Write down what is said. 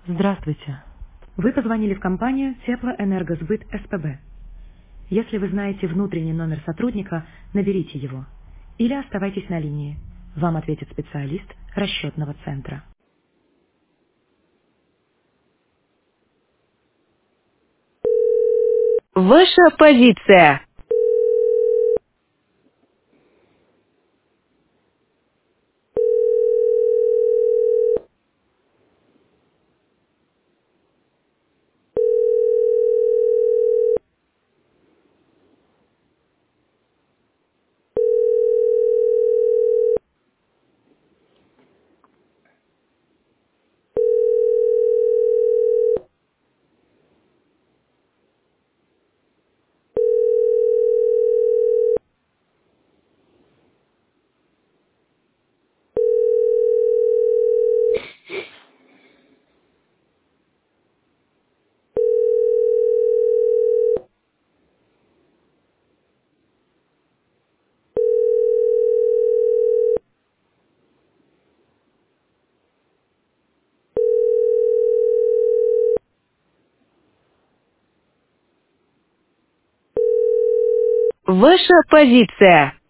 Здравствуйте. Вы позвонили в компанию Теплоэнергосбыт СПБ. Если вы знаете внутренний номер сотрудника, наберите его. Или оставайтесь на линии. Вам ответит специалист расчетного центра. Ваша позиция. Ваша позиция.